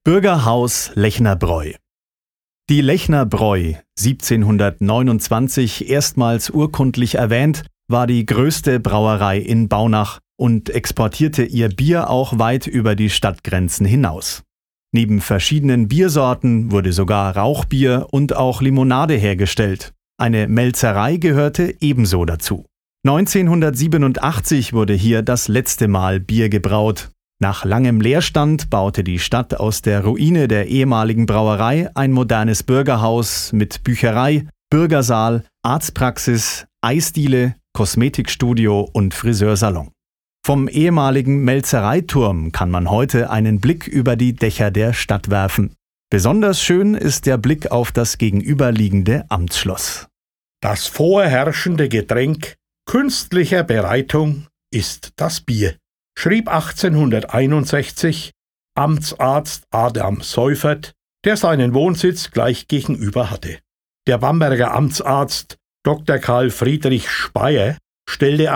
Bürgerhaus Lechnerbräu. Die Lechnerbräu, 1729 erstmals urkundlich erwähnt, war die größte Brauerei in Baunach und exportierte ihr Bier auch weit über die Stadtgrenzen hinaus. Neben verschiedenen Biersorten wurde sogar Rauchbier und auch Limonade hergestellt. Eine Melzerei gehörte ebenso dazu. 1987 wurde hier das letzte Mal Bier gebraut. Nach langem Leerstand baute die Stadt aus der Ruine der ehemaligen Brauerei ein modernes Bürgerhaus mit Bücherei, Bürgersaal, Arztpraxis, Eisdiele, Kosmetikstudio und Friseursalon. Vom ehemaligen Melzereiturm kann man heute einen Blick über die Dächer der Stadt werfen. Besonders schön ist der Blick auf das gegenüberliegende Amtsschloss. Das vorherrschende Getränk künstlicher Bereitung ist das Bier, schrieb 1861 Amtsarzt Adam Seufert, der seinen Wohnsitz gleich gegenüber hatte. Der Bamberger Amtsarzt Dr. Karl Friedrich Speyer stellte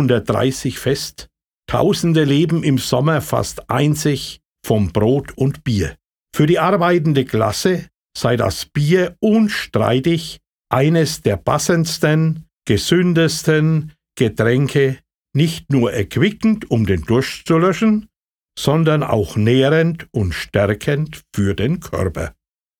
1830 fest, Tausende leben im Sommer fast einzig vom Brot und Bier. Für die arbeitende Klasse sei das Bier unstreitig eines der passendsten, gesündesten Getränke, nicht nur erquickend, um den Durst zu löschen, sondern auch nährend und stärkend für den Körper.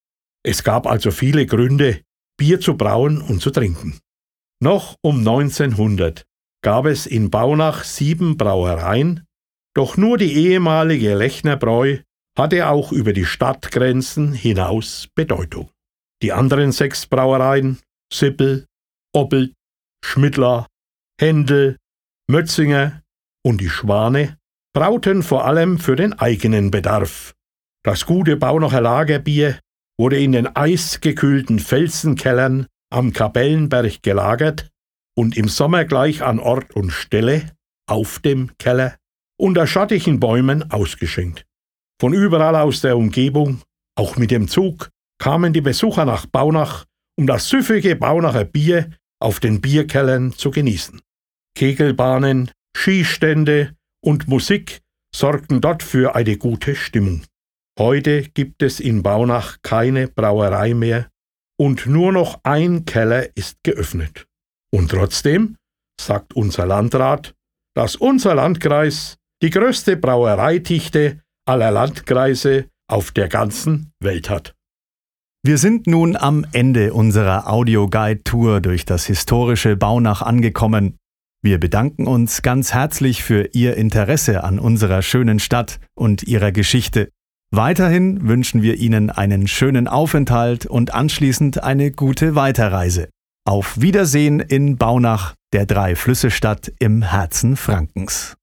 Es gab also viele Gründe, Bier zu brauen und zu trinken. Noch um 1900 gab es in Baunach 7 Brauereien, doch nur die ehemalige Lechnerbräu hatte auch über die Stadtgrenzen hinaus Bedeutung. Die anderen 6 Brauereien, Sippel, Oppelt, Schmidtler, Händel, Mötzinger und die Schwane, brauten vor allem für den eigenen Bedarf. Das gute Baunacher Lagerbier wurde in den eisgekühlten Felsenkellern am Kapellenberg gelagert und im Sommer gleich an Ort und Stelle, auf dem Keller, unter schattigen Bäumen ausgeschenkt. Von überall aus der Umgebung, auch mit dem Zug, kamen die Besucher nach Baunach, um das süffige Baunacher Bier auf den Bierkellern zu genießen. Kegelbahnen, Skistände und Musik sorgten dort für eine gute Stimmung. Heute gibt es in Baunach keine Brauerei mehr und nur noch ein Keller ist geöffnet. Und trotzdem sagt unser Landrat, dass unser Landkreis die größte Brauereidichte aller Landkreise auf der ganzen Welt hat. Wir sind nun am Ende unserer Audioguide-Tour durch das historische Baunach angekommen. Wir bedanken uns ganz herzlich für Ihr Interesse an unserer schönen Stadt und ihrer Geschichte. Weiterhin wünschen wir Ihnen einen schönen Aufenthalt und anschließend eine gute Weiterreise. Auf Wiedersehen in Baunach, der Drei-Flüsse-Stadt im Herzen Frankens.